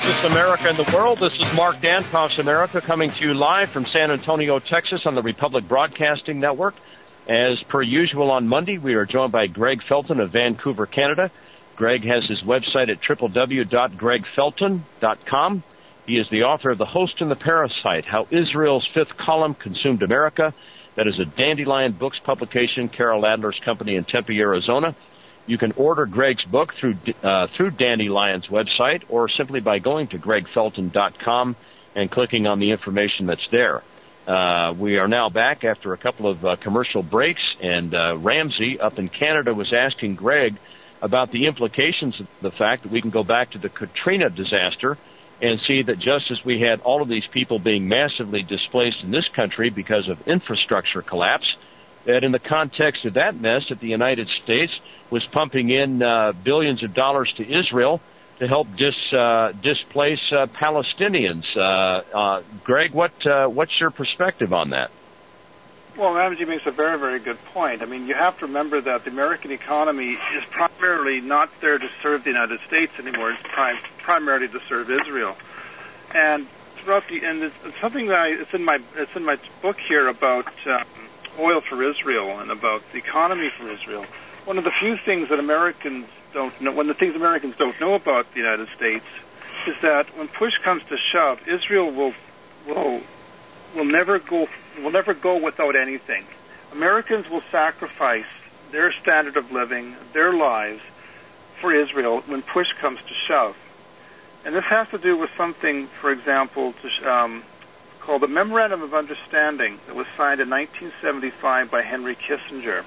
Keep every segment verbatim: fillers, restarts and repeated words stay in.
Texas, America, and the world. This is Mark Dankoff's America coming to you live from San Antonio, Texas on the Republic Broadcasting Network. As per usual on Monday, we are joined by Greg Felton of Vancouver, Canada. Greg has his website at w w w dot greg felton dot com. He is the author of The Host and the Parasite, How Israel's Fifth Column Consumed America. That is a Dandelion Books publication, Carol Adler's company in Tempe, Arizona. You can order Greg's book through uh, through Dandelion's website or simply by going to greg felton dot com and clicking on the information that's there. Uh, we are now back after a couple of uh, commercial breaks, and uh, Ramsey up in Canada was asking Greg about the implications of the fact that we can go back to the Katrina disaster and see that just as we had all of these people being massively displaced in this country because of infrastructure collapse, that in the context of that mess, that the United States was pumping in uh, billions of dollars to Israel to help dis, uh, displace uh, Palestinians. Uh, uh, Greg, what uh, what's your perspective on that? Well, Ramsey makes a very, very good point. I mean, you have to remember that the American economy is primarily not there to serve the United States anymore. It's prim- primarily to serve Israel. And throughout the and it's, it's something that I, it's in my it's in my book here about um, oil for Israel and about the economy for Israel. One of the few things that Americans don't know, one of the things Americans don't know about the United States is that when push comes to shove, Israel will will will never go will never go without anything. Americans will sacrifice their standard of living, their lives, for Israel when push comes to shove. And this has to do with something, for example, to, um, called the Memorandum of Understanding that was signed in nineteen seventy-five by Henry Kissinger.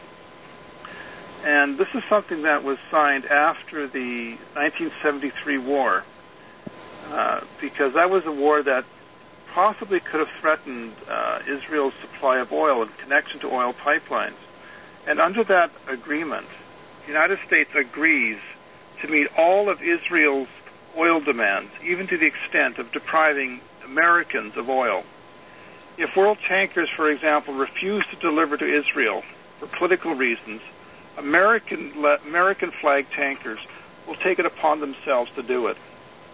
And this is something that was signed after the nineteen seventy-three war, uh, because that was a war that possibly could have threatened uh, Israel's supply of oil in connection to oil pipelines. And under that agreement, the United States agrees to meet all of Israel's oil demands, even to the extent of depriving Americans of oil. If world tankers, for example, refuse to deliver to Israel for political reasons, American American flag tankers will take it upon themselves to do it.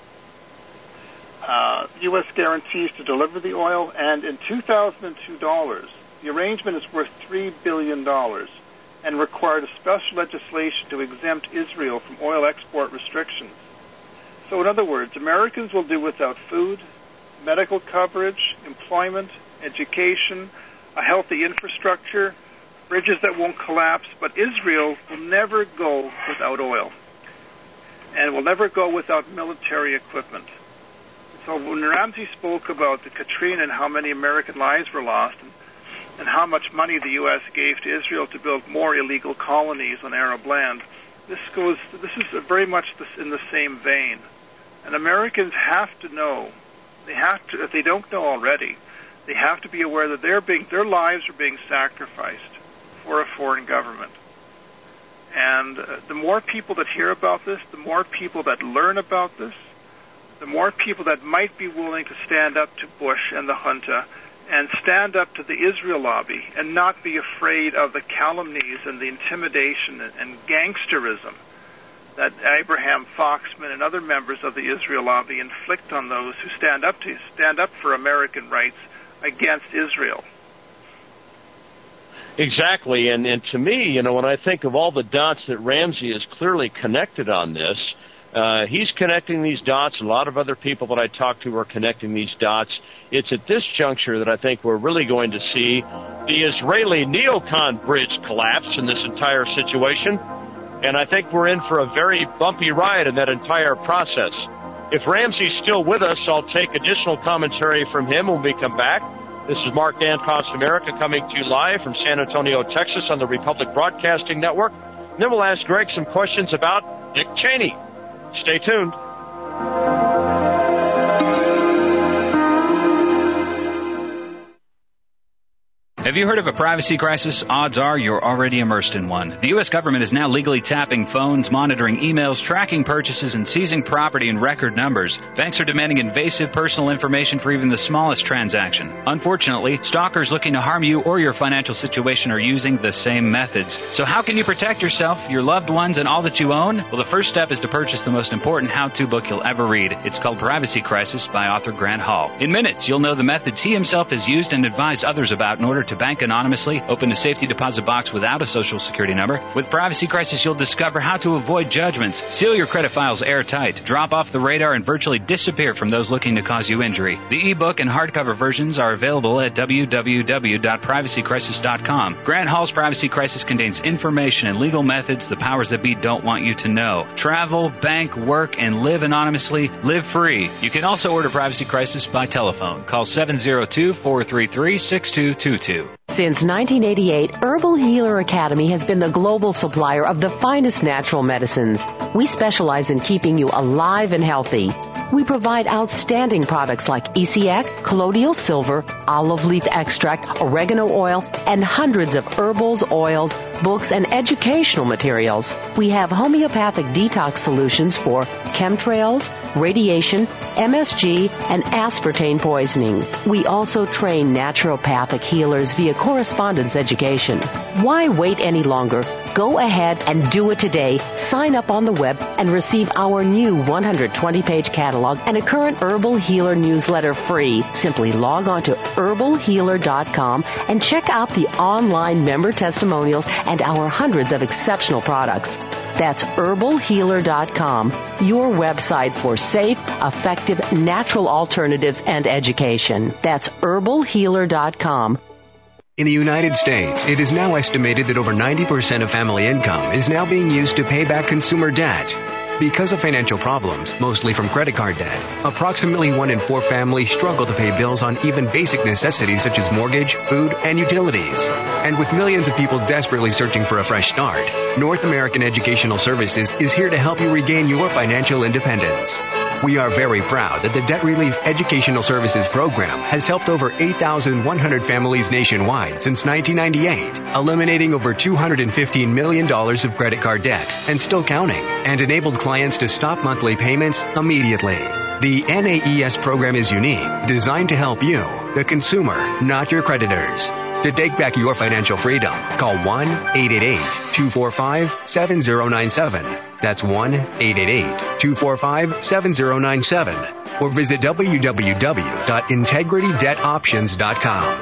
Uh, U S guarantees to deliver the oil, and in two thousand two dollars, the arrangement is worth three billion dollars and required a special legislation to exempt Israel from oil export restrictions. So in other words, Americans will do without food, medical coverage, employment, education, a healthy infrastructure, bridges that won't collapse, but Israel will never go without oil and will never go without military equipment. So when Ramsey spoke about the Katrina and how many American lives were lost and, and how much money the U S gave to Israel to build more illegal colonies on Arab land, this goes. This is very much in the same vein. And Americans have to know, they have to, if they don't know already, they have to be aware that they're being, their lives are being sacrificed for a foreign government. And uh, the more people that hear about this, the more people that learn about this, the more people that might be willing to stand up to Bush and the junta and stand up to the Israel lobby and not be afraid of the calumnies and the intimidation and, and gangsterism that Abraham Foxman and other members of the Israel lobby inflict on those who stand up to stand up for American rights against Israel. Exactly, and, and to me, you know, when I think of all the dots that Ramsey is clearly connected on this, uh, he's connecting these dots. A lot of other people that I talk to are connecting these dots. It's at this juncture that I think we're really going to see the Israeli neocon bridge collapse in this entire situation, and I think we're in for a very bumpy ride in that entire process. If Ramsey's still with us, I'll take additional commentary from him when we come back. This is Mark Dankoff's America coming to you live from San Antonio, Texas on the Republic Broadcasting Network. And then we'll ask Greg some questions about Dick Cheney. Stay tuned. Have Have you heard of a privacy crisis? Odds are you're already immersed in one. The U S government is now legally tapping phones, monitoring emails, tracking purchases, and seizing property in record numbers. Banks are demanding invasive personal information for even the smallest transaction. Unfortunately, stalkers looking to harm you or your financial situation are using the same methods. So how can you protect yourself, your loved ones, and all that you own? Well, the first step is to purchase the most important how-to book you'll ever read. It's called Privacy Crisis by author Grant Hall. In minutes, you'll know the methods he himself has used and advised others about in order to bank anonymously, open a safety deposit box without a social security number. With Privacy Crisis, you'll discover how to avoid judgments, seal your credit files airtight, drop off the radar, and virtually disappear from those looking to cause you injury. The ebook and hardcover versions are available at w w w dot privacy crisis dot com. Grant Hall's Privacy Crisis contains information and legal methods the powers that be don't want you to know. Travel, bank, work, and live anonymously. Live free. You can also order Privacy Crisis by telephone. Call seven zero two, four three three, six two two two. Since nineteen eighty-eight, Herbal Healer Academy has been the global supplier of the finest natural medicines. We specialize in keeping you alive and healthy. We provide outstanding products like E C X, colloidal silver, olive leaf extract, oregano oil, and hundreds of herbals, oils, books, and educational materials. We have homeopathic detox solutions for chemtrails, radiation, M S G, and aspartame poisoning. We also train naturopathic healers via correspondence education. Why wait any longer? Go ahead and do it today. Sign up on the web and receive our new one hundred twenty page catalog and a current Herbal Healer newsletter free. Simply log on to herbal healer dot com and check out the online member testimonials and our hundreds of exceptional products. That's herbal healer dot com, your website for safe, effective, natural alternatives and education. That's herbal healer dot com. In the United States, it is now estimated that over ninety percent of family income is now being used to pay back consumer debt. Because of financial problems, mostly from credit card debt, approximately one in four families struggle to pay bills on even basic necessities such as mortgage, food, and utilities. And with millions of people desperately searching for a fresh start, North American Educational Services is here to help you regain your financial independence. We are very proud that the Debt Relief Educational Services Program has helped over eight thousand one hundred families nationwide since nineteen ninety-eight, eliminating over two hundred fifteen million dollars of credit card debt and still counting, and enabled clients to stop monthly payments immediately. The N A E S program is unique, designed to help you, the consumer, not your creditors. To take back your financial freedom, call one eight eight eight, two four five, seven zero nine seven. That's one eight eight eight, two four five, seven zero nine seven. Or visit w w w dot integrity debt options dot com.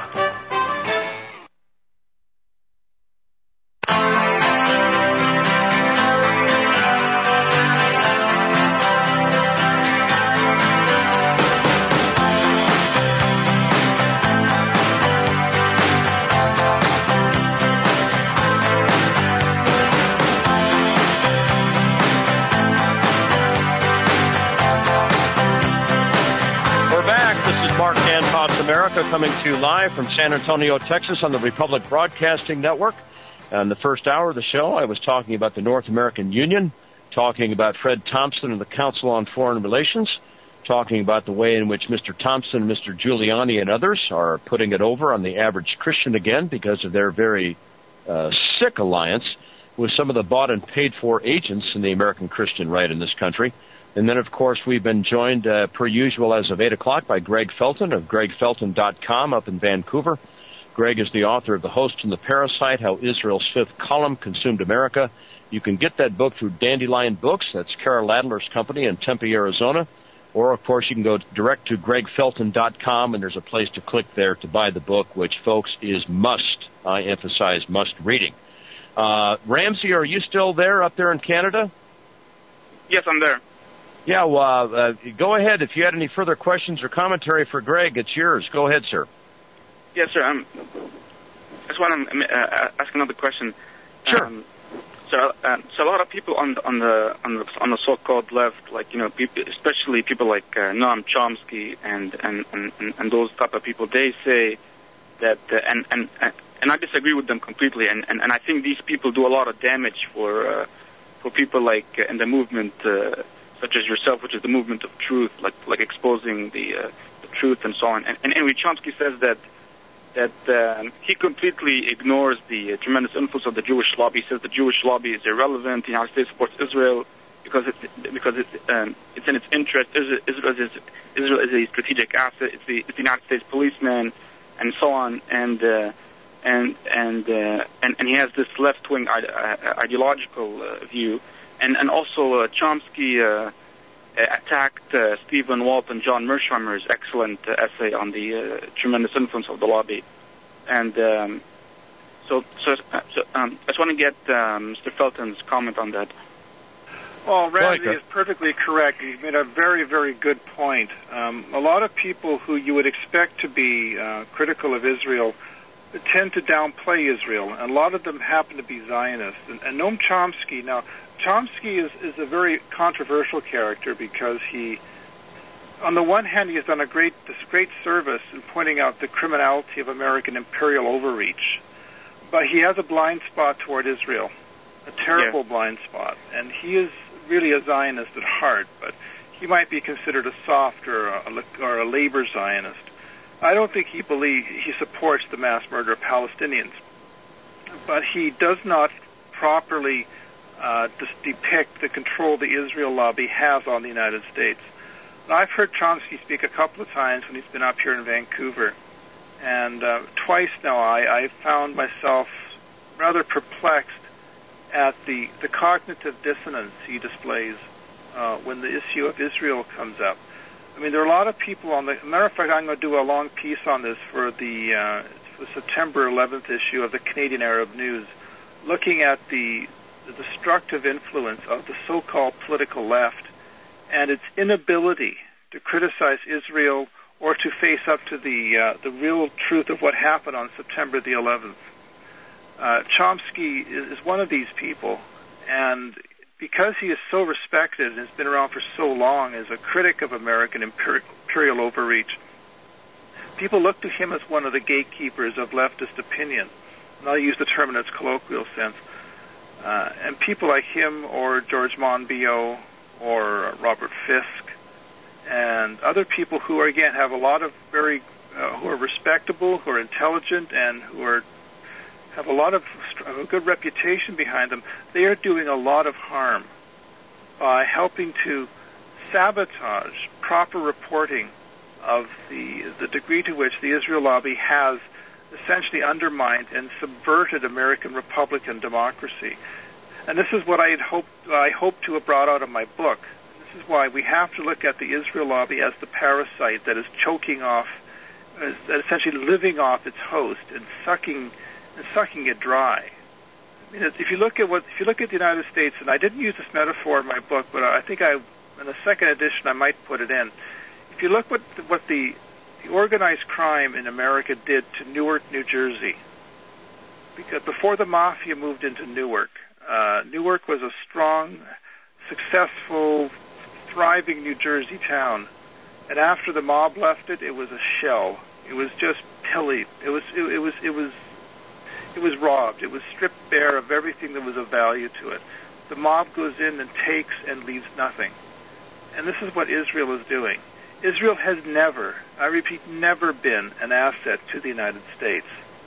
Coming to you live from San Antonio, Texas on the Republic Broadcasting Network. In the first hour of the show, I was talking about the North American Union, talking about Fred Thompson and the Council on Foreign Relations, talking about the way in which Mister Thompson, Mister Giuliani, and others are putting it over on the average Christian again because of their very uh, sick alliance with some of the bought and paid for agents in the American Christian right in this country. And then, of course, we've been joined, uh, per usual, as of eight o'clock by Greg Felton of greg felton dot com up in Vancouver. Greg is the author of The Host and the Parasite, How Israel's Fifth Column Consumed America. You can get that book through Dandelion Books. That's Carol Ladler's company in Tempe, Arizona. Or, of course, you can go direct to greg felton dot com, and there's a place to click there to buy the book, which, folks, is must, I emphasize, must reading. Uh, Ramsey, are you still there up there in Canada? Yes, I'm there. Yeah, well, uh, go ahead. If you had any further questions or commentary for Greg, it's yours. Go ahead, sir. Yes, sir. Um, I just want to uh, ask another question. Sure. Um, so, uh, so a lot of people on the on the on the, on the so-called left, like you know, people, especially people like uh, Noam Chomsky and and, and and those type of people, they say that, uh, and and and I disagree with them completely. And, and, and I think these people do a lot of damage for uh, for people like uh, in the movement. Uh, such as yourself, which is the movement of truth, like like exposing the uh, the truth and so on. And, and anyway, Chomsky says that that um, he completely ignores the uh, tremendous influence of the Jewish lobby. He says the Jewish lobby is irrelevant. The United States supports Israel because it's because it's um, it's in its interest. Israel, Israel is Israel is a strategic asset. It's the, it's the United States policeman, and so on. And uh, and and, uh, and and he has this left-wing ide- uh, ideological uh, view, and and also uh, Chomsky uh, attacked uh, Stephen Walt and John Mersheimer's excellent uh, essay on the uh, tremendous influence of the lobby, and um, so so, so um, I just want to get um, Mister Felton's comment on that. Well, Ramsey is perfectly correct. He's made a very, very good point. Um, a lot of people who you would expect to be uh, critical of Israel tend to downplay Israel, and a lot of them happen to be Zionists. And, and Noam Chomsky, now, Chomsky is, is a very controversial character because he, on the one hand, he has done a great, this great service in pointing out the criminality of American imperial overreach, but he has a blind spot toward Israel, a terrible yeah. blind spot, and he is really a Zionist at heart, but he might be considered a soft or a, or a labor Zionist. I don't think he believes he supports the mass murder of Palestinians, but he does not properly uh, depict the control the Israel lobby has on the United States. Now, I've heard Chomsky speak a couple of times when he's been up here in Vancouver, and uh, twice now I, I found myself rather perplexed at the, the cognitive dissonance he displays uh, when the issue of Israel comes up. I mean, there are a lot of people on the... Matter of fact, I'm going to do a long piece on this for the, uh, the September eleventh issue of the Canadian Arab News, looking at the, the destructive influence of the so-called political left and its inability to criticize Israel or to face up to the uh, the real truth of what happened on September the eleventh. Uh, Chomsky is, is one of these people, and because he is so respected and has been around for so long as a critic of American imperial overreach, people look to him as one of the gatekeepers of leftist opinion. And I'll use the term in its colloquial sense. Uh, and people like him or George Monbiot or Robert Fisk and other people who, are, again, have a lot of very, uh, who are respectable, who are intelligent, and who are have a lot of a good reputation behind them, they are doing a lot of harm by helping to sabotage proper reporting of the the degree to which the Israel lobby has essentially undermined and subverted American Republican democracy. And this is what I had hoped I hope to have brought out of my book. This is why we have to look at the Israel lobby as the parasite that is choking off, is essentially living off its host and sucking and sucking it dry. I mean, if you look at what if you look at the United States, and I didn't use this metaphor in my book, but I think I in the second edition I might put it in. If you look what what the, the organized crime in America did to Newark, New Jersey, because before the mafia moved into Newark, uh, Newark was a strong, successful, thriving New Jersey town, and after the mob left it, it was a shell. It was just pillaged. It was it, it was it was it was robbed. It was stripped bare of everything that was of value to it. The mob goes in and takes and leaves nothing. And this is what Israel is doing. Israel has never, I repeat, never been an asset to the United States.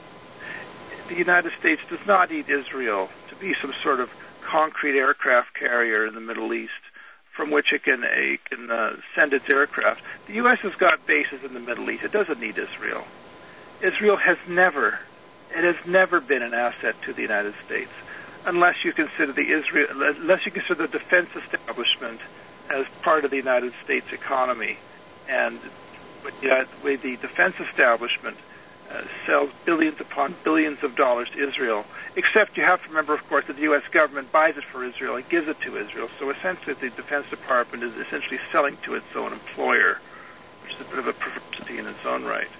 The United States does not need Israel to be some sort of concrete aircraft carrier in the Middle East from which it can, it can uh, send its aircraft. The U S has got bases in the Middle East. It doesn't need Israel. Israel has never, it has never been an asset to the United States, unless you consider the Israel, unless you consider the defense establishment as part of the United States economy. And the way the defense establishment uh, sells billions upon billions of dollars to Israel, except you have to remember, of course, that the U S government buys it for Israel and gives it to Israel. So essentially the Defense Department is essentially selling to its own employer, which is a bit of a perversity in its own right.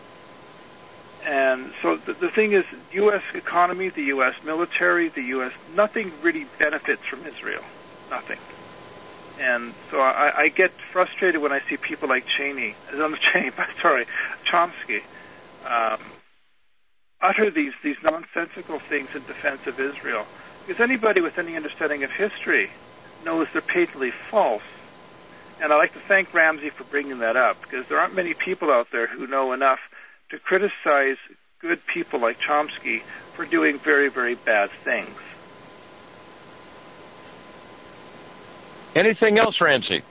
And so the, the thing is, U S economy, the U S military, the U S, nothing really benefits from Israel. Nothing. And so I, I get frustrated when I see people like Cheney, I'm Cheney, sorry, Chomsky, um, utter these, these nonsensical things in defense of Israel. Because anybody with any understanding of history knows they're patently false. And I'd like to thank Ramsey for bringing that up, because there aren't many people out there who know enough to criticize good people like Chomsky for doing very, very bad things. Anything else, Ramsey?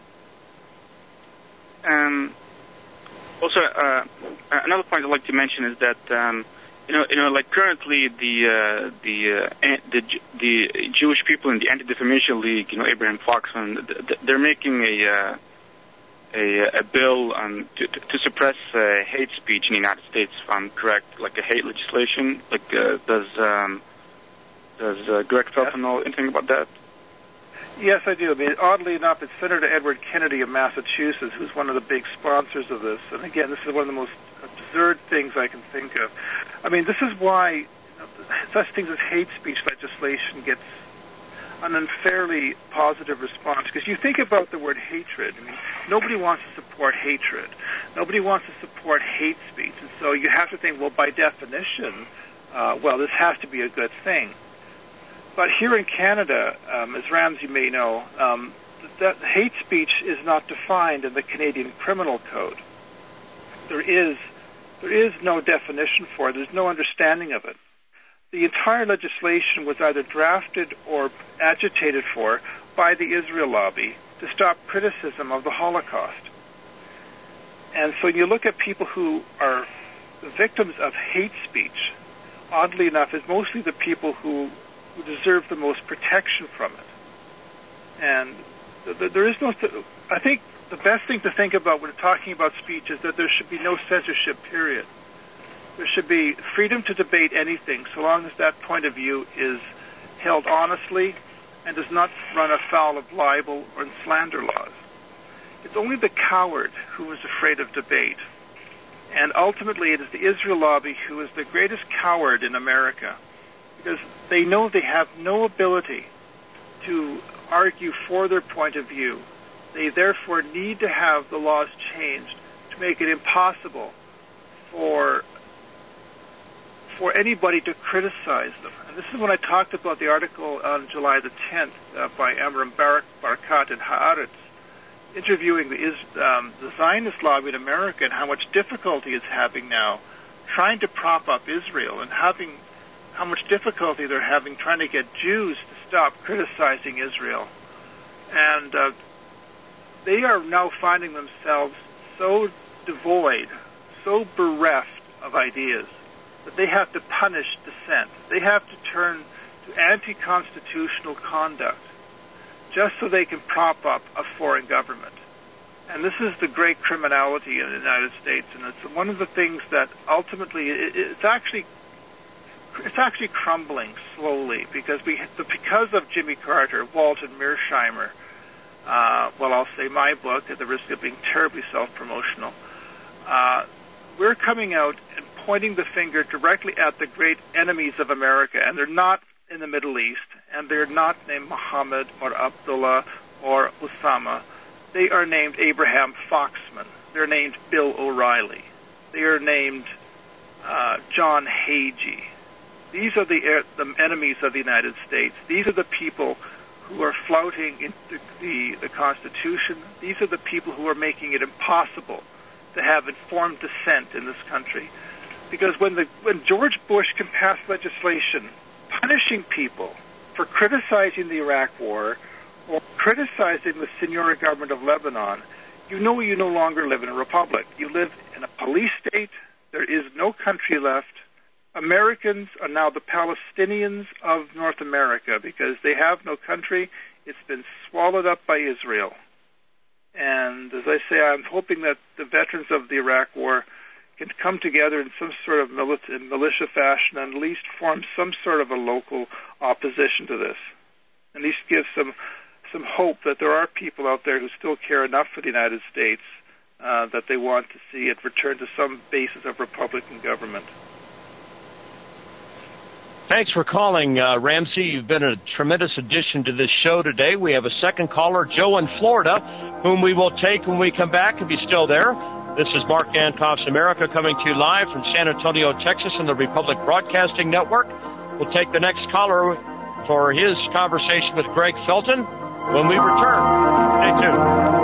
Um, also, uh, another point I'd like to mention is that um, you know, you know, like currently the uh, the, uh, the the Jewish people in the Anti-Defamation League, you know, Abraham Foxman, they're making a uh, a, a bill um, to, to suppress uh, hate speech in the United States, if I'm correct, like a hate legislation. Like, uh, does um, does uh, Greg Felton know anything about that? Yes, I do. I mean, oddly enough, it's Senator Edward Kennedy of Massachusetts who's one of the big sponsors of this. And again, this is one of the most absurd things I can think of. I mean, this is why you know, such things as hate speech legislation gets an unfairly positive response. Because you think about the word hatred. I mean, nobody wants to support hatred. Nobody wants to support hate speech. And so you have to think, well, by definition, uh, well, this has to be a good thing. But here in Canada, um, as Ramsey may know, um, that hate speech is not defined in the Canadian Criminal Code. There is there is no definition for it. There's no understanding of it. The entire legislation was either drafted or agitated for by the Israel lobby to stop criticism of the Holocaust. And so you look at people who are victims of hate speech, oddly enough, is mostly the people who who deserve the most protection from it. And th- th- there is no, th- I think the best thing to think about when talking about speech is that there should be no censorship, period. There should be freedom to debate anything, so long as that point of view is held honestly and does not run afoul of libel or slander laws. It's only the coward who is afraid of debate. And ultimately, it is the Israel lobby who is the greatest coward in America, because they know they have no ability to argue for their point of view. They therefore need to have the laws changed to make it impossible for for anybody to criticize them. And this is when I talked about the article on July the tenth uh, by Amram Bar- Barkat in Haaretz, interviewing the, um, the Zionist lobby in America and how much difficulty it's having now trying to prop up Israel, and having how much difficulty they're having trying to get Jews to stop criticizing Israel. And uh, they are now finding themselves so devoid, so bereft of ideas, that they have to punish dissent. They have to turn to anti-constitutional conduct just so they can prop up a foreign government. And this is the great criminality in the United States, and it's one of the things that ultimately, it, it's actually It's actually crumbling slowly because we, because of Jimmy Carter, Walton Mearsheimer, uh, well, I'll say my book at the risk of being terribly self-promotional, uh, we're coming out and pointing the finger directly at the great enemies of America, and they're not in the Middle East, and they're not named Muhammad or Abdullah or Osama. They are named Abraham Foxman. They're named Bill O'Reilly. They are named uh, John Hagee. These are the, the enemies of the United States. These are the people who are flouting in the, the, the Constitution. These are the people who are making it impossible to have informed dissent in this country. Because when, the, when George Bush can pass legislation punishing people for criticizing the Iraq War or criticizing the Sinura government of Lebanon, you know you no longer live in a republic. You live in a police state. There is no country left. Americans are now the Palestinians of North America because they have no country. It's been swallowed up by Israel. And as I say, I'm hoping that the veterans of the Iraq War can come together in some sort of militia, militia fashion and at least form some sort of a local opposition to this. At least give some some hope that there are people out there who still care enough for the United States uh, that they want to see it return to some basis of Republican government. Thanks for calling, uh, Ramsey. You've been a tremendous addition to this show today. We have a second caller, Joe in Florida, whom we will take when we come back, if he's still there. This is Mark Dankoff's America coming to you live from San Antonio, Texas, on the Republic Broadcasting Network. We'll take the next caller for his conversation with Greg Felton when we return. Stay tuned.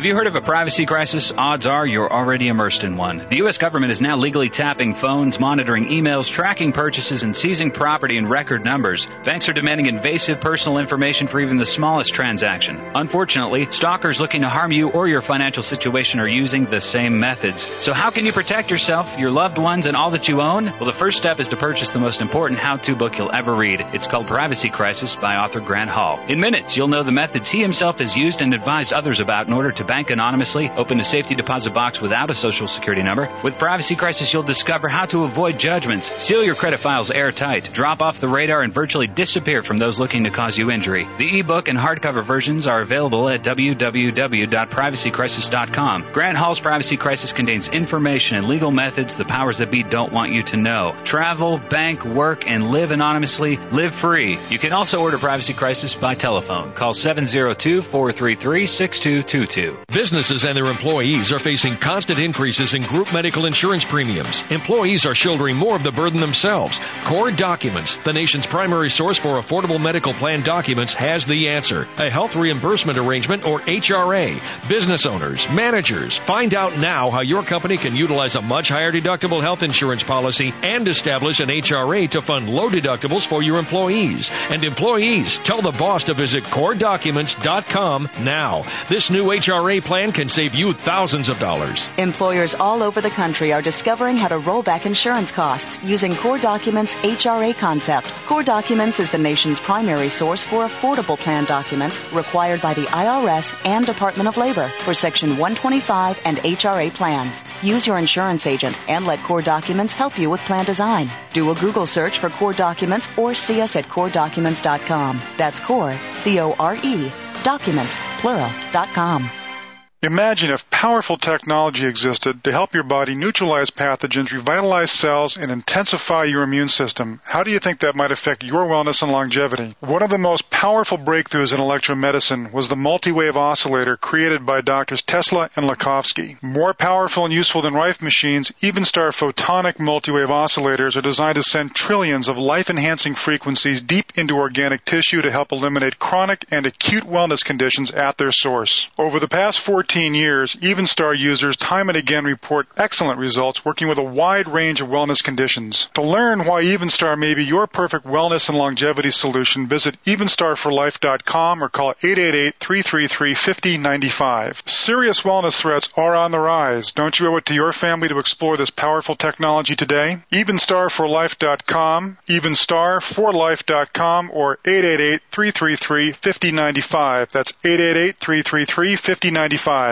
Have you heard of a privacy crisis? Odds are you're already immersed in one. The U S government is now legally tapping phones, monitoring emails, tracking purchases, and seizing property in record numbers. Banks are demanding invasive personal information for even the smallest transaction. Unfortunately, stalkers looking to harm you or your financial situation are using the same methods. So how can you protect yourself, your loved ones, and all that you own? Well, the first step is to purchase the most important how-to book you'll ever read. It's called Privacy Crisis by author Grant Hall. In minutes, you'll know the methods he himself has used and advised others about in order to bank anonymously, open a safety deposit box without a social security number. With Privacy Crisis, you'll discover how to avoid judgments, seal your credit files airtight, drop off the radar, and virtually disappear from those looking to cause you injury. The ebook and hardcover versions are available at w w w dot privacy crisis dot com. Grant Hall's Privacy Crisis contains information and legal methods the powers that be don't want you to know. Travel, bank, work, and live anonymously. Live free. You can also order Privacy Crisis by telephone. Call seven zero two, four three three, six two two two. Businesses and their employees are facing constant increases in group medical insurance premiums. Employees are shouldering more of the burden themselves. Core Documents, the nation's primary source for affordable medical plan documents, has the answer. A health reimbursement arrangement, or H R A. Business owners, managers, find out now how your company can utilize a much higher deductible health insurance policy and establish an H R A to fund low deductibles for your employees. And employees, tell the boss to visit core documents dot com now. This new H R A plan can save you thousands of dollars. Employers all over the country are discovering how to roll back insurance costs using Core Documents' H R A concept. Core Documents is the nation's primary source for affordable plan documents required by the I R S and Department of Labor for Section one twenty-five and H R A plans. Use your insurance agent and let Core Documents help you with plan design. Do a Google search for Core Documents or see us at core documents dot com. That's Core, C O R E, documents, plural, dot com. Imagine if powerful technology existed to help your body neutralize pathogens, revitalize cells, and intensify your immune system. How do you think that might affect your wellness and longevity? One of the most powerful breakthroughs in electromedicine was the multi-wave oscillator created by Doctors Tesla and Lakhovsky. More powerful and useful than Rife machines, Evenstar photonic multi-wave oscillators are designed to send trillions of life-enhancing frequencies deep into organic tissue to help eliminate chronic and acute wellness conditions at their source. Over the past fourteen years, Evenstar users time and again report excellent results working with a wide range of wellness conditions. To learn why Evenstar may be your perfect wellness and longevity solution, visit evenstar for life dot com or call eight eight eight, three three three, five zero nine five. Serious wellness threats are on the rise. Don't you owe it to your family to explore this powerful technology today? evenstar for life dot com, evenstar for life dot com, or eight eight eight, three three three, five zero nine five. That's eight eight eight, three three three, five zero nine five.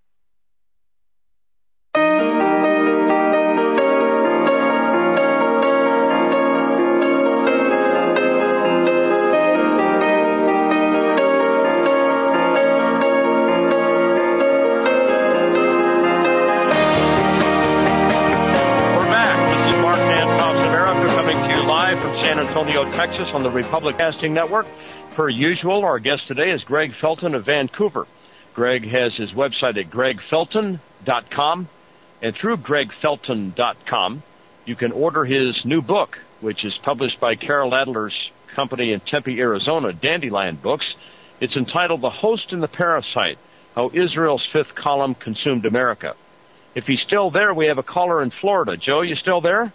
Antonio, Texas on the Republic Casting Network. Per usual, our guest today is Greg Felton of Vancouver. Greg has his website at greg felton dot com, and through greg felton dot com, you can order his new book, which is published by Carol Adler's company in Tempe, Arizona, Dandelion Books. It's entitled The Host and the Parasite, How Israel's Fifth Column Consumed America. If he's still there, we have a caller in Florida. Joe, you still there?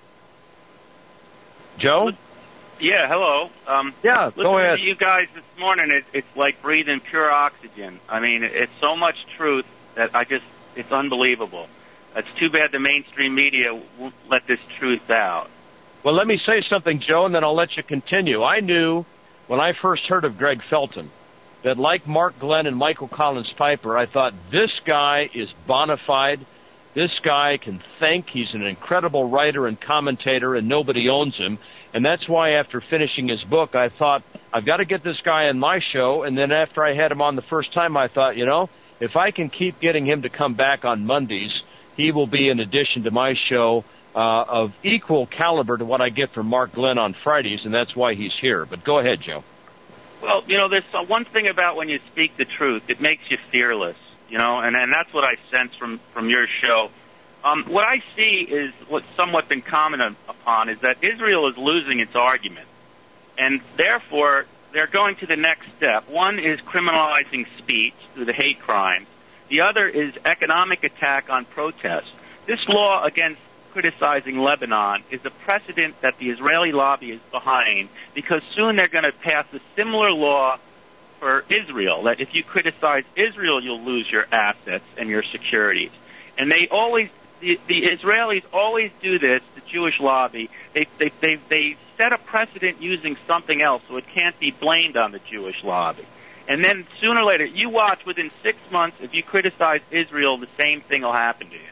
Joe? Yeah, hello. Um, yeah, go ahead. Listening to you guys this morning, it, it's like breathing pure oxygen. I mean, it's so much truth that I just, it's unbelievable. It's too bad the mainstream media won't let this truth out. Well, let me say something, Joe, and then I'll let you continue. I knew when I first heard of Greg Felton that, like Mark Glenn and Michael Collins Piper, I thought, this guy is bona fide. This guy can think. He's an incredible writer and commentator, and nobody owns him. And that's why after finishing his book, I thought, I've got to get this guy on my show. And then after I had him on the first time, I thought, you know, if I can keep getting him to come back on Mondays, he will be an addition to my show uh, of equal caliber to what I get from Mark Glenn on Fridays, and that's why he's here. But go ahead, Joe. Well, you know, there's one thing about when you speak the truth, it makes you fearless, you know, and, and that's what I sense from, from your show. Um, what I see is what's somewhat been commented upon is that Israel is losing its argument, and therefore they're going to the next step. One is criminalizing speech through the hate crimes. The other is economic attack on protest. This law against criticizing Lebanon is a precedent that the Israeli lobby is behind, because soon they're going to pass a similar law for Israel, that if you criticize Israel, you'll lose your assets and your securities. And they always, the, the Israelis always do this, the Jewish lobby. They, they, they, they set a precedent using something else, so it can't be blamed on the Jewish lobby. And then sooner or later, you watch, within six months, if you criticize Israel, the same thing will happen to you.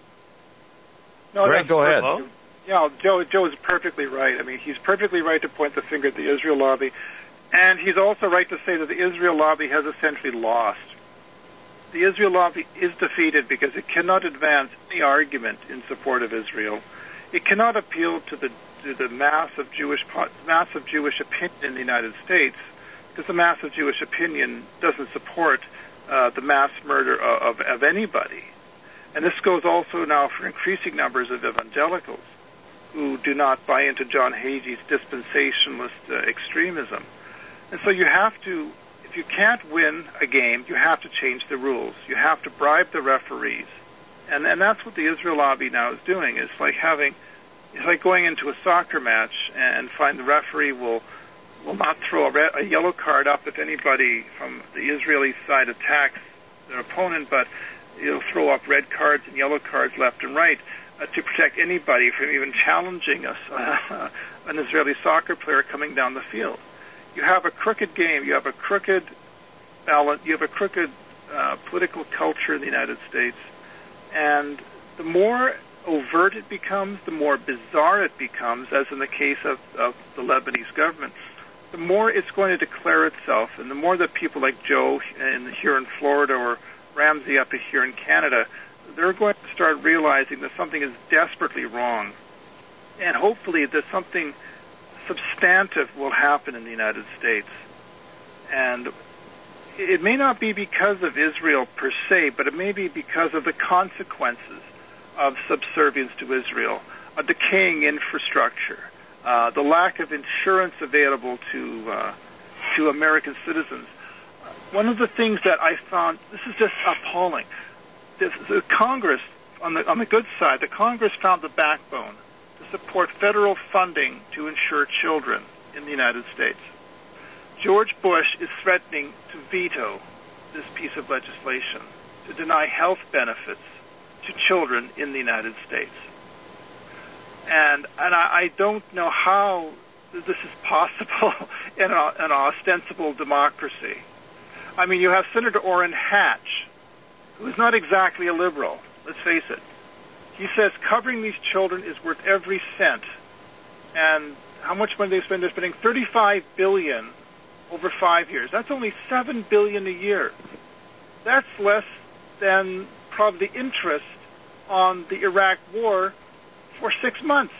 No, Greg, go ahead. Hello? Yeah, Joe, Joe is perfectly right. I mean, he's perfectly right to point the finger at the Israel lobby. And he's also right to say that the Israel lobby has essentially lost. The Israel lobby is defeated because it cannot advance any argument in support of Israel. It cannot appeal to the to the mass of Jewish mass of Jewish opinion in the United States, because the mass of Jewish opinion doesn't support uh, the mass murder of, of, of anybody. And this goes also now for increasing numbers of evangelicals who do not buy into John Hagee's dispensationalist uh, extremism. And so you have to, if you can't win a game, you have to change the rules. You have to bribe the referees. And and that's what the Israel lobby now is doing. It's like having, it's like going into a soccer match and find the referee will will not throw a, red, a yellow card up if anybody from the Israeli side attacks their opponent, but he'll throw up red cards and yellow cards left and right uh, to protect anybody from even challenging us, uh, an Israeli soccer player coming down the field. You have a crooked game. You have a crooked ballot. You have a crooked uh, political culture in the United States. And the more overt it becomes, the more bizarre it becomes, as in the case of, of the Lebanese government, the more it's going to declare itself. And the more that people like Joe in, here in Florida or Ramsey up here in Canada, they're going to start realizing that something is desperately wrong. And hopefully that something substantive will happen in the United States. And it may not be because of Israel per se, but it may be because of the consequences of subservience to Israel, a decaying infrastructure, uh, the lack of insurance available to uh, to American citizens. One of the things that I found, this is just appalling. This, the Congress, on the on the good side, the Congress found the backbone to support federal funding to insure children in the United States. George Bush is threatening to veto this piece of legislation to deny health benefits to children in the United States. And and I, I don't know how this is possible in a, an ostensible democracy. I mean, you have Senator Orrin Hatch, who is not exactly a liberal, let's face it. He says covering these children is worth every cent. And how much money they spend? They're spending thirty-five billion dollars over five years. That's only seven billion dollars a year. That's less than probably the interest on the Iraq war for six months.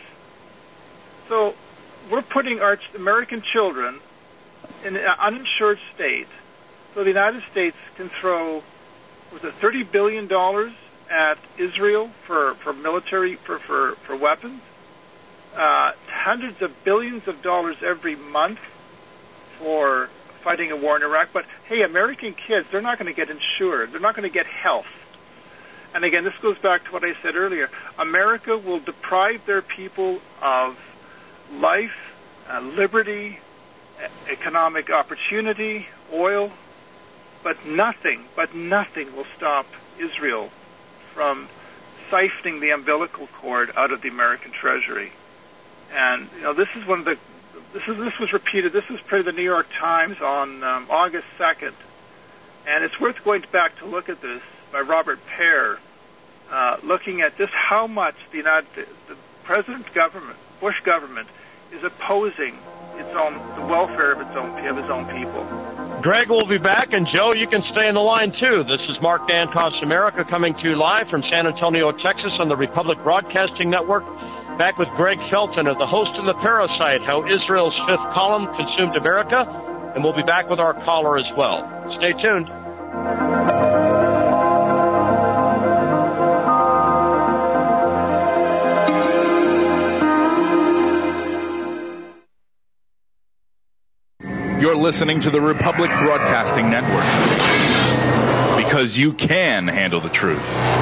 So we're putting our American children in an uninsured state so the United States can throw, was it thirty billion dollars at Israel for, for military, for, for, for weapons, uh, hundreds of billions of dollars every month for fighting a war in Iraq. But, hey, American kids, they're not going to get insured. They're not going to get health. And again, this goes back to what I said earlier. America will deprive their people of life, uh, liberty, economic opportunity, oil, but nothing, but nothing will stop Israel from siphoning the umbilical cord out of the American treasury. And, you know, this is one of the, this is, this was repeated, this was printed in the New York Times on um, August second. And it's worth going back to look at this by Robert Pear, uh, looking at just how much the United, the President's government, Bush government, is opposing its own, the welfare of its own, of its own people. Greg will be back, and Joe, you can stay on the line too. This is Mark Dankoff's America coming to you live from San Antonio, Texas on the Republic Broadcasting Network. Back with Greg Felton of the Host and the Parasite, How Israel's Fifth Column Consumed America, and we'll be back with our caller as well. Stay tuned. You're listening to the Republic Broadcasting Network, because you can handle the truth.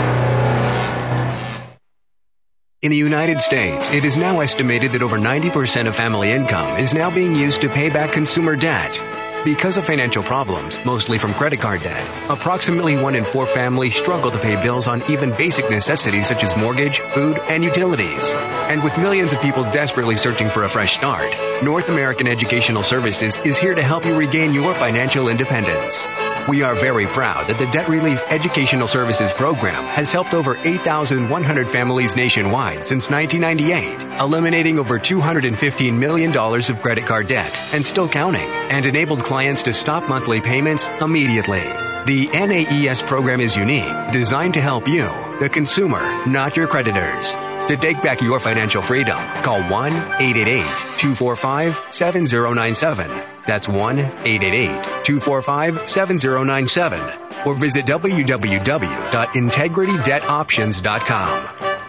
In the United States, it is now estimated that over ninety percent of family income is now being used to pay back consumer debt. Because of financial problems, mostly from credit card debt, approximately one in four families struggle to pay bills on even basic necessities such as mortgage, food, and utilities. And with millions of people desperately searching for a fresh start, North American Educational Services is here to help you regain your financial independence. We are very proud that the Debt Relief Educational Services Program has helped over eight thousand one hundred families nationwide since nineteen ninety-eight, eliminating over two hundred fifteen million dollars of credit card debt and still counting, and enabled clients to stop monthly payments immediately. The N A E S program is unique, designed to help you, the consumer, not your creditors. To take back your financial freedom, call one eight eight eight, two four five, seven zero nine seven. That's one eight eight eight, two four five, seven zero nine seven. Or visit w w w dot integrity debt options dot com.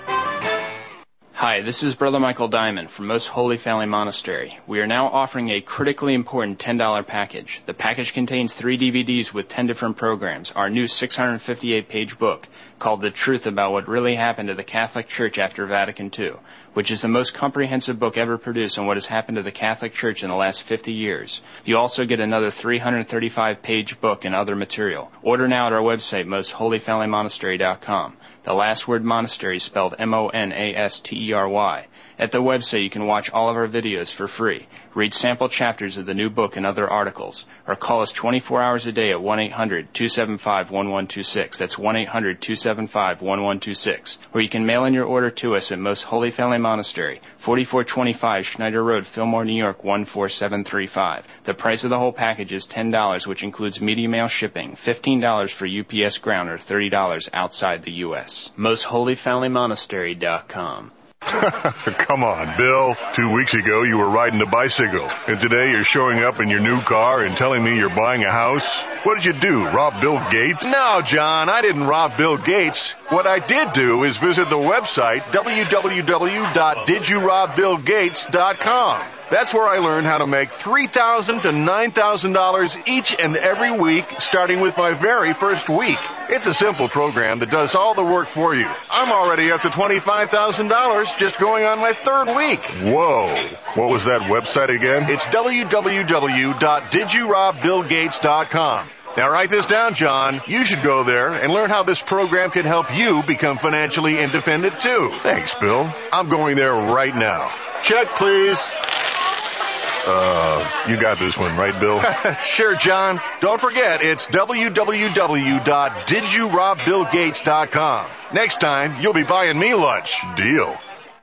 Hi, this is Brother Michael Diamond from Most Holy Family Monastery. We are now offering a critically important ten dollars package. The package contains three D V Ds with ten different programs, our new six hundred fifty-eight page book called The Truth About What Really Happened to the Catholic Church After Vatican two, which is the most comprehensive book ever produced on what has happened to the Catholic Church in the last fifty years. You also get another three hundred thirty-five page book and other material. Order now at our website, most holy family monastery dot com. The last word monastery is spelled M O N A S T E R Y. At the website, you can watch all of our videos for free, read sample chapters of the new book and other articles, or call us twenty-four hours a day at one eight hundred, two seven five, one one two six. That's one eight hundred, two seven five, one one two six. Or you can mail in your order to us at Most Holy Family Monastery, forty-four twenty-five Schneider Road, Fillmore, New York, one four seven three five. The price of the whole package is ten dollars, which includes media mail shipping, fifteen dollars for U P S ground, or thirty dollars outside the U S most holy family monastery dot com. Come on, Bill. Two weeks ago, you were riding a bicycle, and today you're showing up in your new car and telling me you're buying a house? What did you do, rob Bill Gates? No, John, I didn't rob Bill Gates. What I did do is visit the website w w w dot did you rob bill gates dot com. That's where I learned how to make three thousand dollars to nine thousand dollars each and every week, starting with my very first week. It's a simple program that does all the work for you. I'm already up to twenty-five thousand dollars just going on my third week. Whoa. What was that website again? It's w w w dot did you rob bill gates dot com. Now write this down, John. You should go there and learn how this program can help you become financially independent, too. Thanks, Bill. I'm going there right now. Check, please. Uh, you got this one, right, Bill? Sure, John. Don't forget, it's w w w dot did you rob bill gates dot com. Next time, you'll be buying me lunch. Deal.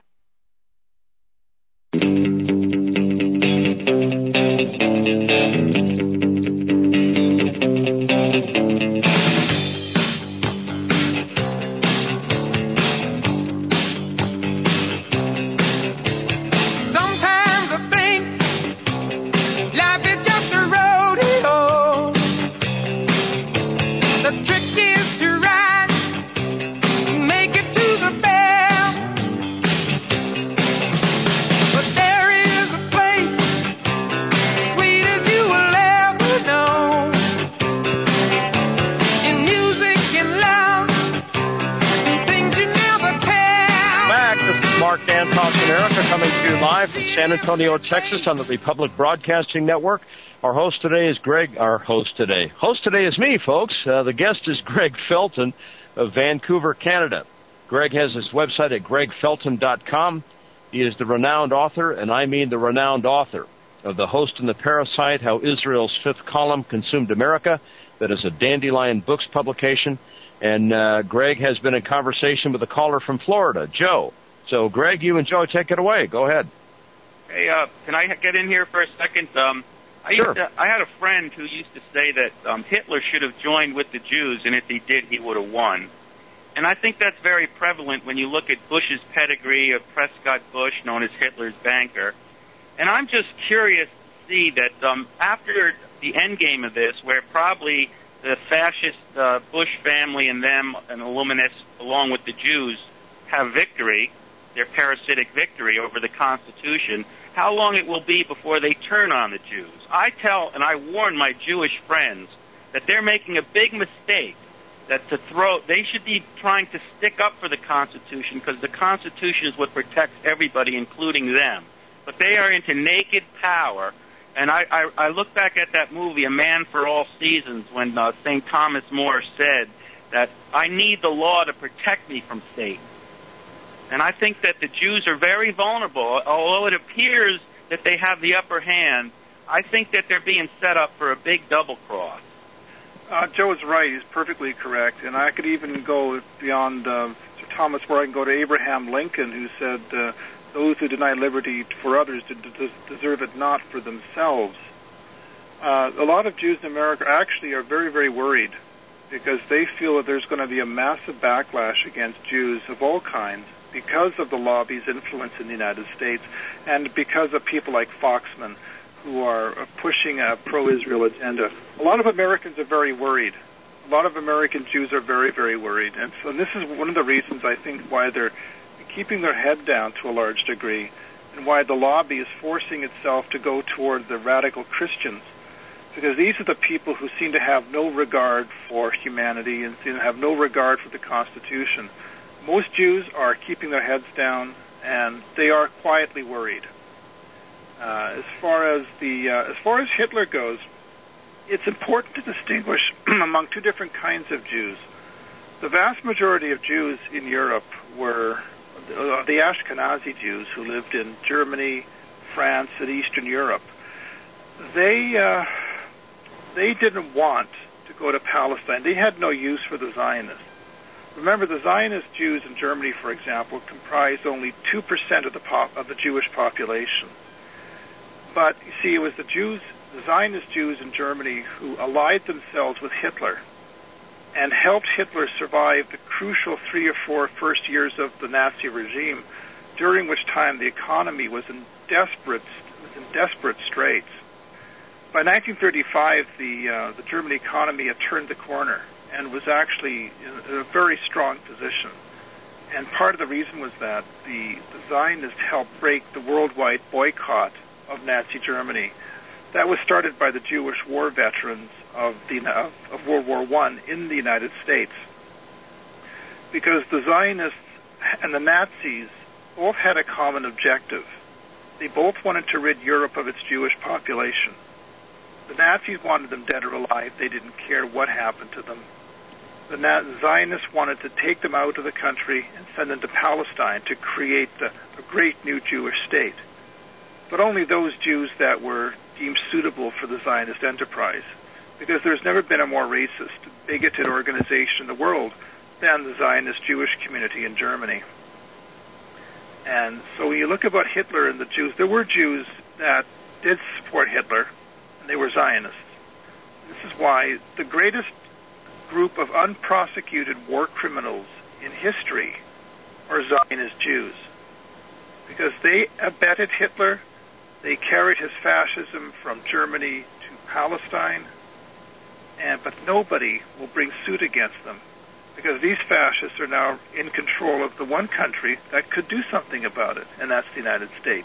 San Antonio, Texas, on the Republic Broadcasting Network. Our host today is Greg. Our host today. Host today is me, folks. Uh, the guest is Greg Felton of Vancouver, Canada. Greg has his website at greg felton dot com. He is the renowned author, and I mean the renowned author, of The Host and the Parasite, How Israel's Fifth Column Consumed America. That is a Dandelion Books publication. And uh, Greg has been in conversation with a caller from Florida, Joe. So, Greg, you and Joe, take it away. Go ahead. Hey, uh, can I get in here for a second? Um, I, sure. used to, I had a friend who used to say that um, Hitler should have joined with the Jews, and if he did, he would have won. And I think that's very prevalent when you look at Bush's pedigree of Prescott Bush, known as Hitler's banker. And I'm just curious to see that um, after the end game of this, where probably the fascist uh, Bush family and them and Illuminists, along with the Jews, have victory, their parasitic victory over the Constitution, how long it will be before they turn on the Jews. I tell and I warn my Jewish friends that they're making a big mistake that to throw, they should be trying to stick up for the Constitution, because the Constitution is what protects everybody, including them. But they are into naked power. And I, I, I look back at that movie, A Man for All Seasons, when uh, Saint Thomas More said that I need the law to protect me from Satan. And I think that the Jews are very vulnerable. Although it appears that they have the upper hand, I think that they're being set up for a big double cross. Uh, Joe is right. He's perfectly correct. And I could even go beyond uh, Sir Thomas More. I can go to Abraham Lincoln, who said, uh, those who deny liberty for others deserve it not for themselves. Uh, a lot of Jews in America actually are very, very worried because they feel that there's going to be a massive backlash against Jews of all kinds because of the lobby's influence in the United States and because of people like Foxman who are pushing a pro-Israel agenda. A lot of Americans are very worried. A lot of American Jews are very, very worried. And so this is one of the reasons I think why they're keeping their head down to a large degree, and why the lobby is forcing itself to go toward the radical Christians, because these are the people who seem to have no regard for humanity and seem to have no regard for the Constitution. Most Jews are keeping their heads down, and they are quietly worried. Uh, as far as the uh, as far as Hitler goes, it's important to distinguish among two different kinds of Jews. The vast majority of Jews in Europe were Uh, the Ashkenazi Jews who lived in Germany, France, and Eastern Europe. They uh, they didn't want to go to Palestine. They had no use for the Zionists. Remember, the Zionist Jews in Germany, for example, comprised only two percent of the pop- of the Jewish population. But you see, it was the Jews, the Zionist Jews in Germany, who allied themselves with Hitler and helped Hitler survive the crucial three or four first years of the Nazi regime, during which time the economy was in desperate was in desperate straits. By nineteen thirty-five, the uh, the German economy had turned the corner and was actually in a very strong position. And part of the reason was that the, the Zionists helped break the worldwide boycott of Nazi Germany. That was started by the Jewish war veterans of the of World War One in the United States, because the Zionists and the Nazis both had a common objective. They both wanted to rid Europe of its Jewish population. The Nazis wanted them dead or alive. They didn't care what happened to them. The Na- Zionists wanted to take them out of the country and send them to Palestine to create the, a great new Jewish state. But only those Jews that were deemed suitable for the Zionist enterprise, because there's never been a more racist, bigoted organization in the world than the Zionist Jewish community in Germany. And so when you look about Hitler and the Jews, there were Jews that did support Hitler, and they were Zionists. This is why the greatest group of unprosecuted war criminals in history are Zionist Jews, because they abetted Hitler. They carried his fascism from Germany to Palestine, and but nobody will bring suit against them, because these fascists are now in control of the one country that could do something about it, and that's the United States.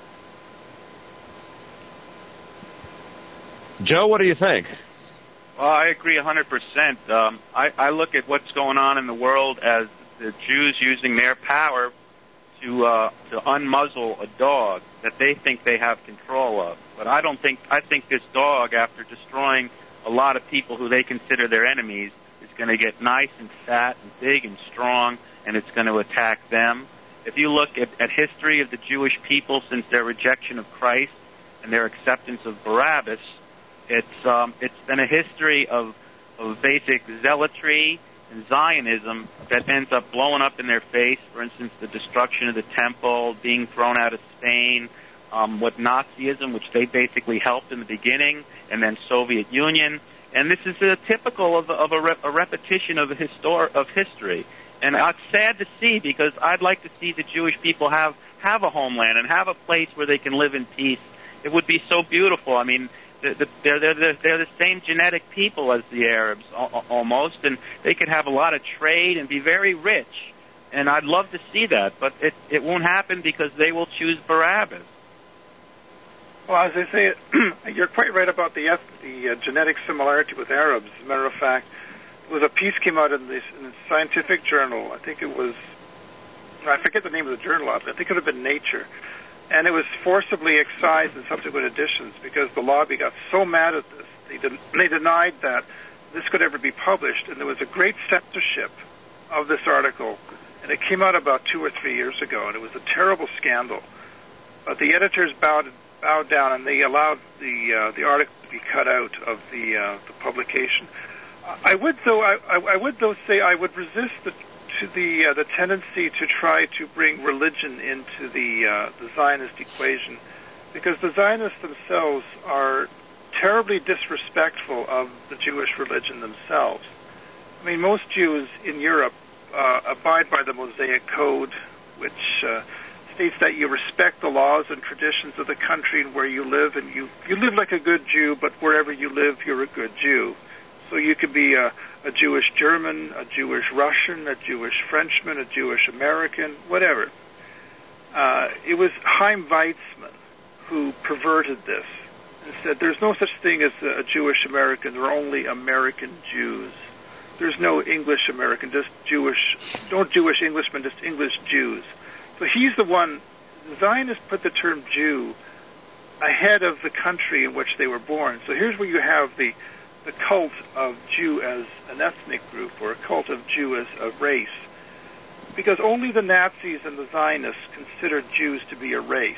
Joe, what do you think? Well, I agree one hundred percent. Um, I, I look at what's going on in the world as the Jews using their power to uh, to unmuzzle a dog that they think they have control of. But I don't think I think this dog, after destroying a lot of people who they consider their enemies, is going to get nice and fat and big and strong, and it's going to attack them. If you look at, at history of the Jewish people since their rejection of Christ and their acceptance of Barabbas, it's um, it's been a history of of basic zealotry and Zionism that ends up blowing up in their face. For instance, the destruction of the temple, being thrown out of Spain, um, what Nazism, which they basically helped in the beginning, and then Soviet Union. And this is a typical of, of a, re- a repetition of a histor- of history. And it's sad to see, because I'd like to see the Jewish people have, have a homeland and have a place where they can live in peace. It would be so beautiful. I mean, the, the, they're, they're, the, they're the same genetic people as the Arabs, al- almost, and they could have a lot of trade and be very rich. And I'd love to see that, but it, it won't happen because they will choose Barabbas. Well, as I say, you're quite right about the the uh, genetic similarity with Arabs. As a matter of fact, was a piece came out in this in a scientific journal. I think it was, I forget the name of the journal of it. I think it would have been Nature. And it was forcibly excised in subsequent editions because the lobby got so mad at this. They, de- they denied that this could ever be published, and there was a great censorship of this article. And it came out about two or three years ago, and it was a terrible scandal. But the editors bowed bowed down, and they allowed the uh, the article to be cut out of the uh, the publication. I would though I, I would though say I would resist the to the uh, the tendency to try to bring religion into the uh, the Zionist equation, because the Zionists themselves are terribly disrespectful of the Jewish religion themselves. I mean, most Jews in Europe uh, abide by the Mosaic Code, which uh, states that you respect the laws and traditions of the country and where you live, and you you live like a good Jew, but wherever you live, you're a good Jew. So you could be a, a Jewish German, a Jewish Russian, a Jewish Frenchman, a Jewish American, whatever. Uh, it was Chaim Weizmann who perverted this and said there's no such thing as a Jewish American. There are only American Jews. There's no English American, just Jewish, no Jewish Englishmen, just English Jews. So he's the one, the Zionists put the term Jew ahead of the country in which they were born. So here's where you have the the cult of Jew as an ethnic group, or a cult of Jew as a race, because only the Nazis and the Zionists considered Jews to be a race.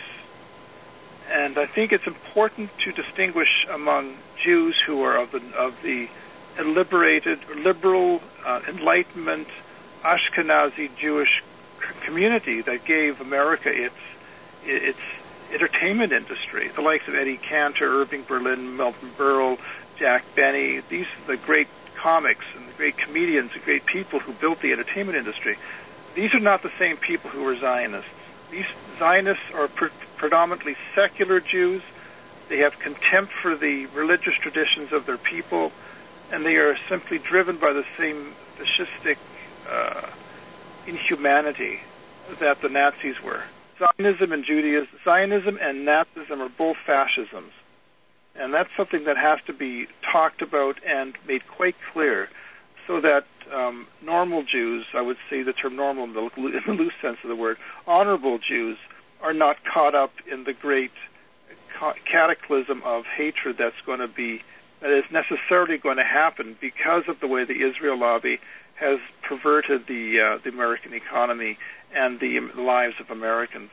And I think it's important to distinguish among Jews who are of the, of the liberated, liberal, uh, Enlightenment, Ashkenazi Jewish community that gave America its its entertainment industry, the likes of Eddie Cantor, Irving Berlin, Milton Berle, Jack Benny. These are the great comics and the great comedians, the great people who built the entertainment industry. These are not the same people who were Zionists. These Zionists are pre- predominantly secular Jews. They have contempt for the religious traditions of their people, and they are simply driven by the same fascistic uh, inhumanity that the Nazis were. Zionism and Judaism, Zionism and Nazism are both fascisms. And that's something that has to be talked about and made quite clear, so that um, normal Jews, I would say the term normal in the, in the loose sense of the word, honorable Jews, are not caught up in the great cataclysm of hatred that's going to be, that is necessarily going to happen because of the way the Israel lobby has perverted the uh, the American economy and the lives of Americans.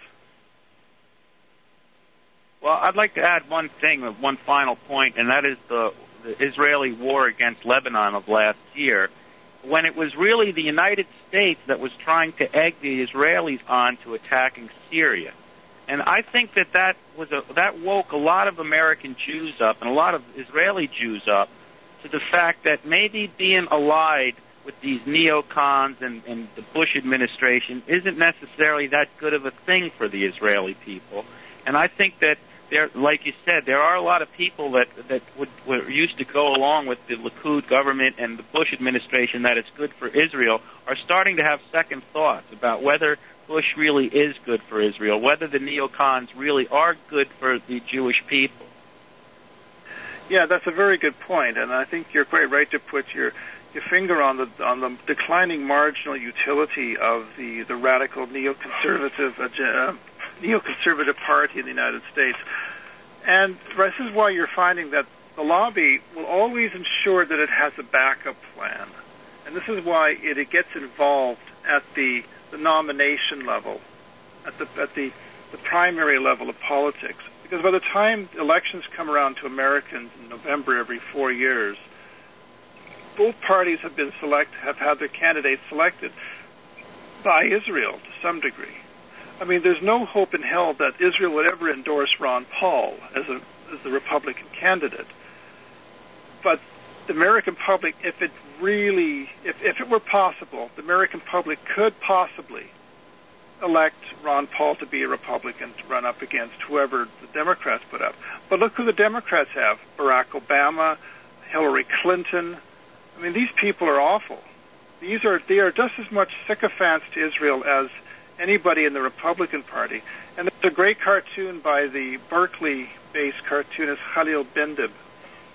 Well, I'd like to add one thing, one final point, and that is the, the Israeli war against Lebanon of last year, when it was really the United States that was trying to egg the Israelis on to attacking Syria. And I think that that, was a, that woke a lot of American Jews up and a lot of Israeli Jews up to the fact that maybe being allied with these neocons and, and the Bush administration isn't necessarily that good of a thing for the Israeli people. And I think that there, like you said, there are a lot of people that that would were used to go along with the Likud government and the Bush administration that it's good for Israel are starting to have second thoughts about whether Bush really is good for Israel, whether the neocons really are good for the Jewish people. Yeah, that's a very good point, and I think you're quite right to put your your finger on the on the declining marginal utility of the the radical neoconservative uh, neoconservative party in the United States. And this is why you're finding that the lobby will always ensure that it has a backup plan. And this is why it, it gets involved at the, the nomination level, at the at the, the primary level of politics. Because by the time elections come around to Americans in November every four years, both parties have been select have had their candidates selected by Israel to some degree. I mean, there's no hope in hell that Israel would ever endorse Ron Paul as a as the Republican candidate. But the American public, if it really, if, if it were possible, the American public could possibly elect Ron Paul to be a Republican to run up against whoever the Democrats put up. But look who the Democrats have: Barack Obama, Hillary Clinton. I mean, these people are awful. These are they are just as much sycophants to Israel as anybody in the Republican Party. And there's a great cartoon by the Berkeley-based cartoonist Khalil Bendib,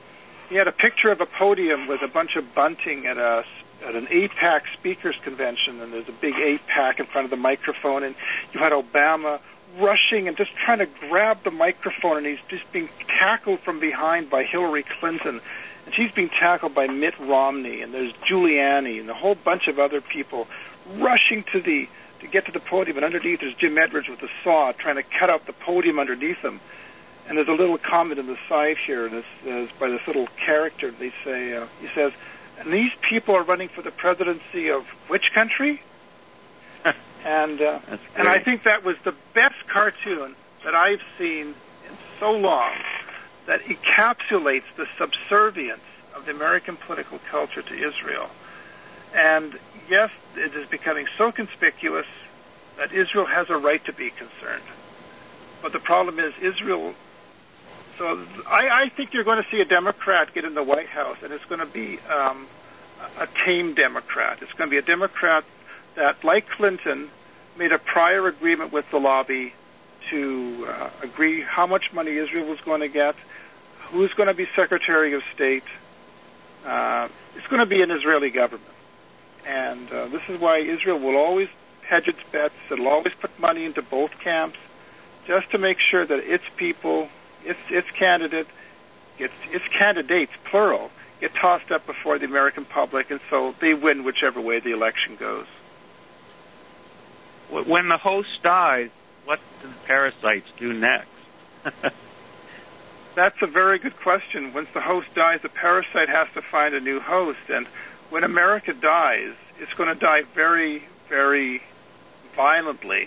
he had a picture of a podium with a bunch of bunting at a at an AIPAC speakers convention, and there's a big AIPAC in front of the microphone, and you had Obama rushing and just trying to grab the microphone, and he's just being tackled from behind by Hillary Clinton, and she's being tackled by Mitt Romney, and there's Giuliani and a whole bunch of other people rushing to the to get to the podium, and underneath there's Jim Edwards with a saw trying to cut out the podium underneath him. And there's a little comment in the side here, and it's, it's by this little character. They say, uh, he says, and these people are running for the presidency of which country? and uh, and I think that was the best cartoon that I've seen in so long, that encapsulates the subservience of the American political culture to Israel. And yes, it is becoming so conspicuous that Israel has a right to be concerned. But the problem is Israel... So I, I think you're going to see a Democrat get in the White House, and it's going to be um, a tame Democrat. It's going to be a Democrat that, like Clinton, made a prior agreement with the lobby to uh, agree how much money Israel was going to get, who's going to be Secretary of State. Uh, it's going to be an Israeli government. And uh, this is why Israel will always hedge its bets. It'll always put money into both camps just to make sure that its people... Its its candidate, its its candidates, plural, get tossed up before the American public, and so they win whichever way the election goes. When the host dies, what do the parasites do next? That's a very good question. Once the host dies, the parasite has to find a new host, and when America dies, it's going to die very, very violently,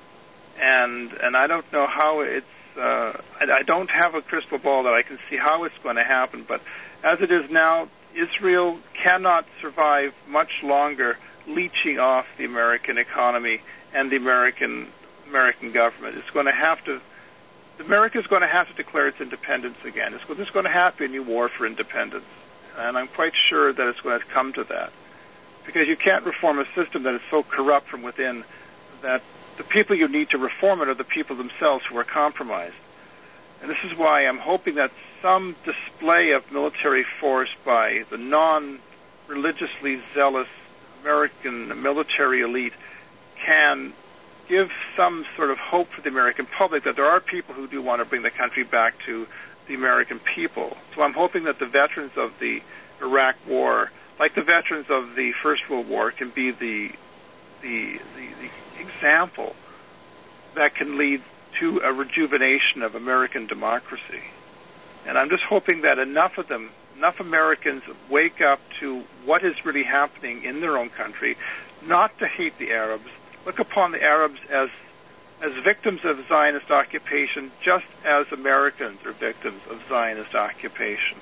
and and I don't know how it's. Uh, I, I don't have a crystal ball that I can see how it's going to happen, but as it is now, Israel cannot survive much longer leeching off the American economy and the American American government. It's going to have to, America is going to have to declare its independence again. It's, there's going to have to be a new war for independence, and I'm quite sure that it's going to come to that, because you can't reform a system that is so corrupt from within that the people you need to reform it are the people themselves who are compromised. And this is why I'm hoping that some display of military force by the non-religiously zealous American military elite can give some sort of hope for the American public that there are people who do want to bring the country back to the American people. So I'm hoping that the veterans of the Iraq War, like the veterans of the First World War, can be the the, the, the example that can lead to a rejuvenation of American democracy. And I'm just hoping that enough of them, enough Americans wake up to what is really happening in their own country, not to hate the Arabs, look upon the Arabs as as victims of Zionist occupation, just as Americans are victims of Zionist occupation.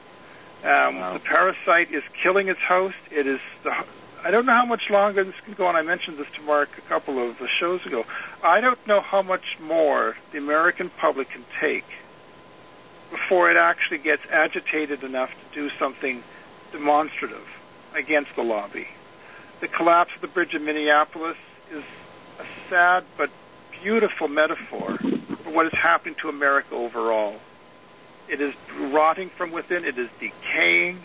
Um, wow. The parasite is killing its host. It is the I don't know how much longer this can go on. I mentioned this to Mark a couple of shows ago. I don't know how much more the American public can take before it actually gets agitated enough to do something demonstrative against the lobby. The collapse of the bridge in Minneapolis is a sad but beautiful metaphor for what is happening to America overall. It is rotting from within. It is decaying.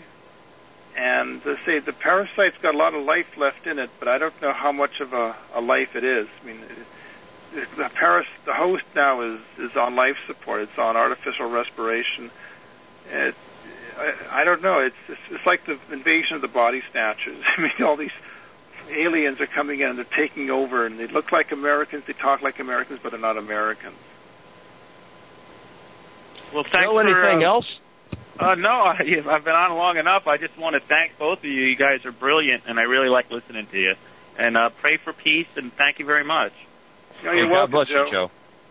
And they say the parasite's got a lot of life left in it, but I don't know how much of a, a life it is. I mean, it, the paras, the host now is, is on life support. It's on artificial respiration. It, I, I don't know. It's, it's it's like the invasion of the body snatchers. I mean, all these aliens are coming in and they're taking over, and they look like Americans, they talk like Americans, but they're not Americans. Well, thanks Joe, for, anything uh, else? Uh, no, I, I've been on long enough. I just want to thank both of you. You guys are brilliant, and I really like listening to you. And uh, pray for peace, and thank you very much. No, you're hey, welcome, God bless Joe. you, Joe.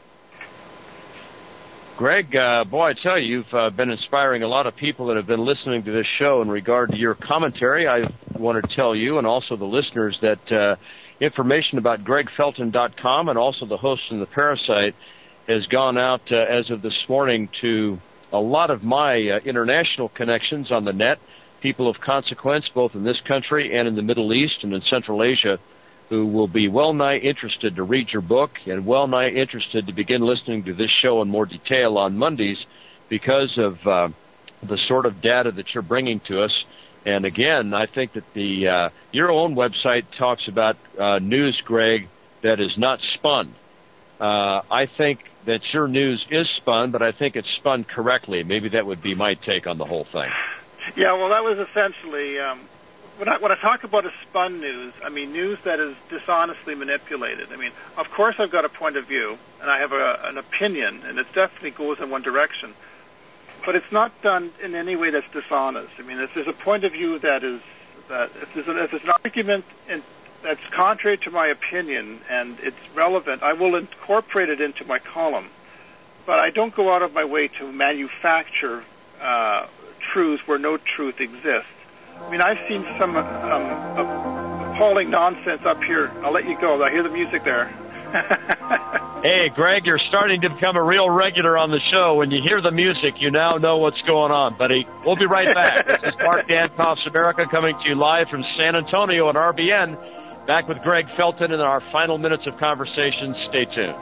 Greg, uh, boy, I tell you, you've uh, been inspiring a lot of people that have been listening to this show in regard to your commentary. I want to tell you and also the listeners that uh, information about greg felton dot com and also the host and the parasite has gone out uh, as of this morning to a lot of my uh, international connections on the net, people of consequence both in this country and in the Middle East and in Central Asia, who will be well-nigh interested to read your book and well-nigh interested to begin listening to this show in more detail on Mondays because of uh, the sort of data that you're bringing to us. And again, I think that the uh, your own website talks about uh, news, Greg, that is not spun. Uh, I think that your news is spun, but I think it's spun correctly. Maybe that would be my take on the whole thing. Yeah, well, that was essentially, um, when I, when I talk about a spun news, I mean news that is dishonestly manipulated. I mean, of course I've got a point of view, and I have a, an opinion, and it definitely goes in one direction. But it's not done in any way that's dishonest. I mean, if there's a point of view that is, that if there's an, if there's an argument in, that's contrary to my opinion and it's relevant, I will incorporate it into my column. But I don't go out of my way to manufacture uh, truths where no truth exists. I mean, I've seen some, some uh, appalling nonsense up here. I'll let you go. I hear the music there. Hey, Greg, you're starting to become a real regular on the show. When you hear the music, you now know what's going on, buddy. We'll be right back. This is Mark Dankoff's America coming to you live from San Antonio on R B N. Back with Greg Felton in our final minutes of conversation. Stay tuned.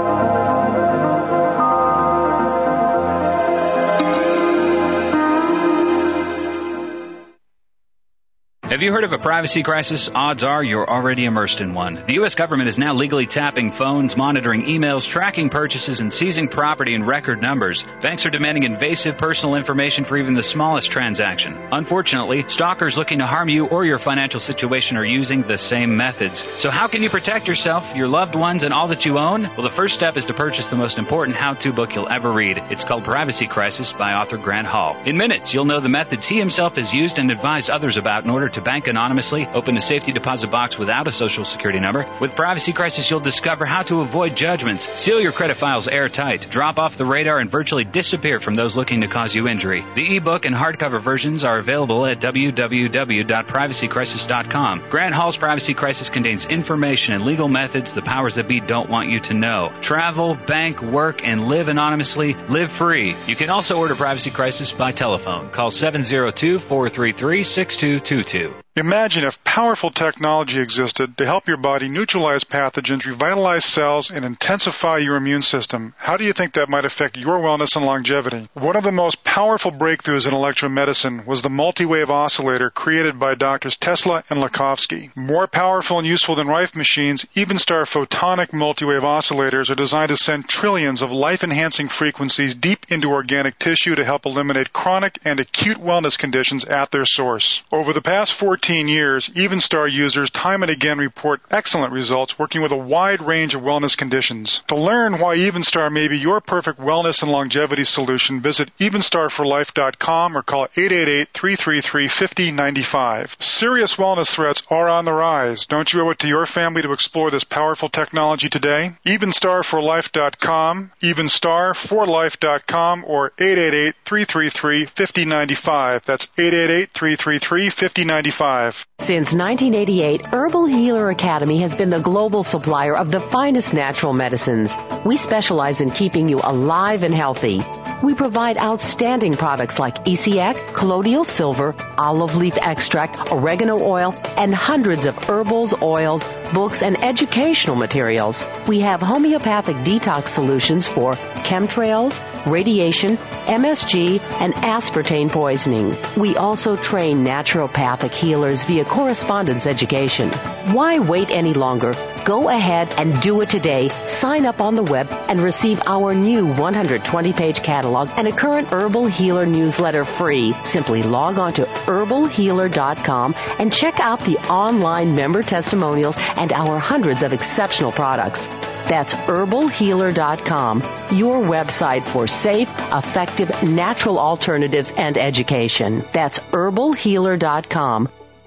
Have you heard of a privacy crisis? Odds are you're already immersed in one. The U S government is now legally tapping phones, monitoring emails, tracking purchases, and seizing property in record numbers. Banks are demanding invasive personal information for even the smallest transaction. Unfortunately, stalkers looking to harm you or your financial situation are using the same methods. So how can you protect yourself, your loved ones, and all that you own? Well, the first step is to purchase the most important how-to book you'll ever read. It's called Privacy Crisis by author Grant Hall. In minutes, you'll know the methods he himself has used and advised others about in order to bank anonymously, open a safety deposit box without a social security number. With Privacy Crisis, you'll discover how to avoid judgments, seal your credit files airtight, drop off the radar, and virtually disappear from those looking to cause you injury. The ebook and hardcover versions are available at w w w dot privacy crisis dot com. Grant Hall's Privacy Crisis contains information and legal methods the powers that be don't want you to know. Travel, bank, work, and live anonymously. Live free. You can also order Privacy Crisis by telephone. Call seven zero two, four three three, six two two two. Imagine if powerful technology existed to help your body neutralize pathogens, revitalize cells, and intensify your immune system. How do you think that might affect your wellness and longevity? One of the most powerful breakthroughs in electromedicine was the multi-wave oscillator created by Doctors Tesla and Lakhovsky. More powerful and useful than Rife machines, Evenstar photonic multi-wave oscillators are designed to send trillions of life-enhancing frequencies deep into organic tissue to help eliminate chronic and acute wellness conditions at their source. Over the past fourteen years, Evenstar users time and again report excellent results working with a wide range of wellness conditions. To learn why Evenstar may be your perfect wellness and longevity solution, visit evenstar for life dot com or call eight eight eight, three three three, five zero nine five. Serious wellness threats are on the rise. Don't you owe it to your family to explore this powerful technology today? evenstar for life dot com, evenstar for life dot com, or eight eight eight, three three three, five zero nine five. That's eight eight eight, three three three, five zero nine five. Since nineteen eighty-eight, Herbal Healer Academy has been the global supplier of the finest natural medicines. We specialize in keeping you alive and healthy. We provide outstanding products like E C X, colloidal silver, olive leaf extract, oregano oil, and hundreds of herbals, oils, books, and educational materials. We have homeopathic detox solutions for chemtrails, radiation, M S G, and aspartame poisoning. We also train naturopathic healers via correspondence education. Why wait any longer? Go ahead and do it today. Sign up on the web and receive our new one hundred twenty page catalog and a current Herbal Healer newsletter free. Simply log on to herbal healer dot com and check out the online member testimonials and our hundreds of exceptional products. That's herbal healer dot com, your website for safe, effective, natural alternatives and education. That's herbal healer dot com.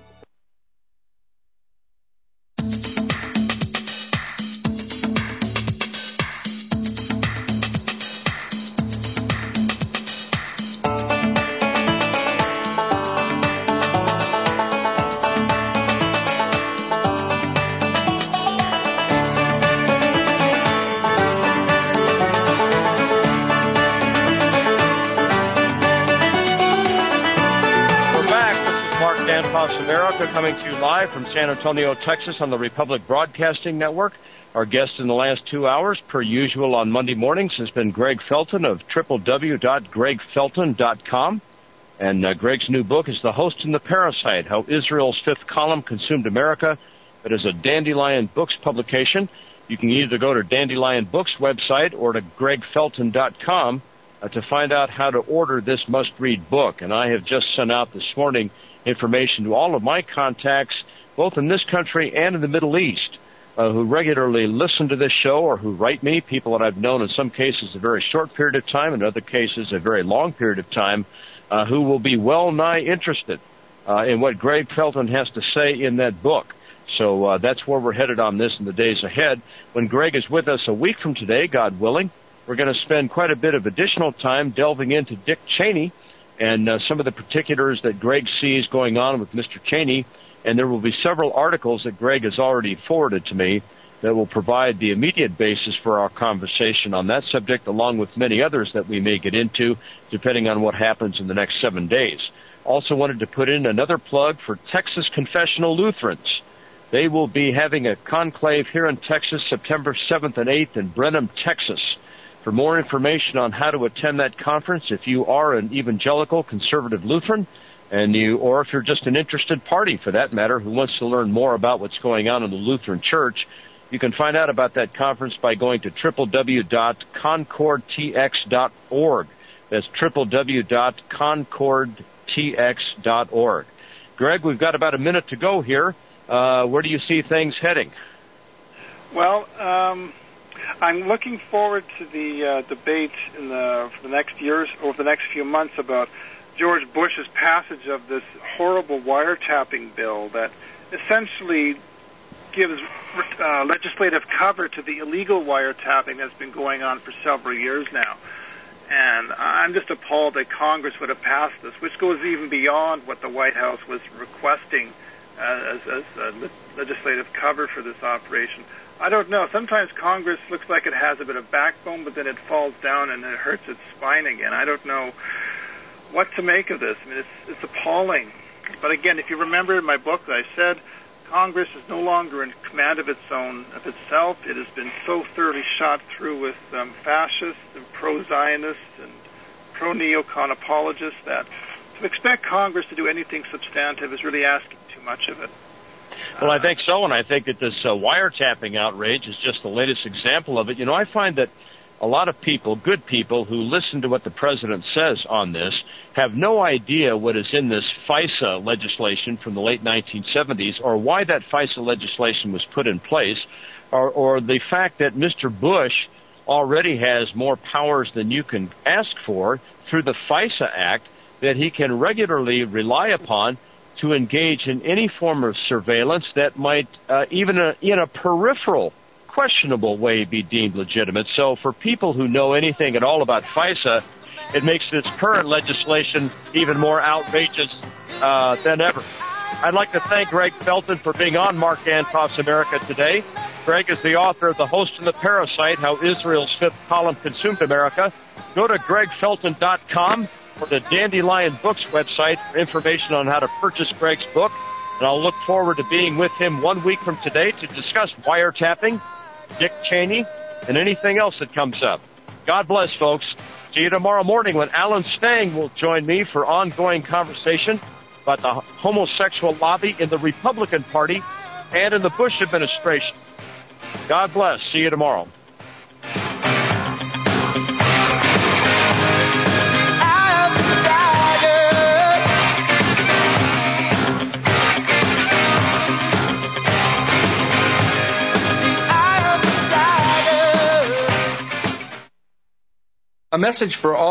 America coming to you live from San Antonio, Texas on the Republic Broadcasting Network. Our guest in the last two hours, per usual on Monday mornings, has been Greg Felton of w w w dot greg felton dot com. And uh, Greg's new book is The Host and the Parasite, How Israel's Fifth Column Consumed America. It is a Dandelion Books publication. You can either go to Dandelion Books website or to greg felton dot com uh, to find out how to order this must-read book. And I have just sent out this morning information to all of my contacts, both in this country and in the Middle East, uh, who regularly listen to this show or who write me, people that I've known in some cases a very short period of time, in other cases a very long period of time, uh, who will be well nigh interested uh, in what Greg Felton has to say in that book. So uh, that's where we're headed on this in the days ahead. When Greg is with us a week from today, God willing, we're going to spend quite a bit of additional time delving into Dick Cheney and uh, some of the particulars that Greg sees going on with Mister Cheney. And there will be several articles that Greg has already forwarded to me that will provide the immediate basis for our conversation on that subject, along with many others that we may get into, depending on what happens in the next seven days. Also wanted to put in another plug for Texas Confessional Lutherans. They will be having a conclave here in Texas September seventh and eighth in Brenham, Texas. For more information on how to attend that conference, if you are an evangelical conservative Lutheran, and you, or if you're just an interested party for that matter who wants to learn more about what's going on in the Lutheran Church, you can find out about that conference by going to w w w dot concord t x dot org. That's w w w dot concord t x dot org. Greg, we've got about a minute to go here. Uh, where do you see things heading? Well, um, I'm looking forward to the uh, debate in the, for the next years, over the next few months about George Bush's passage of this horrible wiretapping bill that essentially gives uh, legislative cover to the illegal wiretapping that's been going on for several years now. And I'm just appalled that Congress would have passed this, which goes even beyond what the White House was requesting uh, as, as uh, legislative cover for this operation. I don't know. Sometimes Congress looks like it has a bit of backbone, but then it falls down and it hurts its spine again. I don't know what to make of this. I mean, it's, it's appalling. But again, if you remember in my book, I said Congress is no longer in command of its own, of itself. It has been so thoroughly shot through with um, fascists and pro-Zionists and pro-neocon apologists that to expect Congress to do anything substantive is really asking too much of it. Well, I think so, and I think that this uh, wiretapping outrage is just the latest example of it. You know, I find that a lot of people, good people, who listen to what the president says on this have no idea what is in this FISA legislation from the late nineteen seventies or why that FISA legislation was put in place, or, or the fact that Mister Bush already has more powers than you can ask for through the FISA Act that he can regularly rely upon to engage in any form of surveillance that might, uh, even a, in a peripheral, questionable way, be deemed legitimate. So for people who know anything at all about FISA, it makes this current legislation even more outrageous uh, than ever. I'd like to thank Greg Felton for being on Mark Dantoff's America Today. Greg is the author of The Host and the Parasite, How Israel's Fifth Column Consumed America. Go to greg felton dot com or the Dandelion Books website for information on how to purchase Greg's book. And I'll look forward to being with him one week from today to discuss wiretapping, Dick Cheney, and anything else that comes up. God bless, folks. See you tomorrow morning when Alan Stang will join me for ongoing conversation about the homosexual lobby in the Republican Party and in the Bush administration. God bless. See you tomorrow. A message for all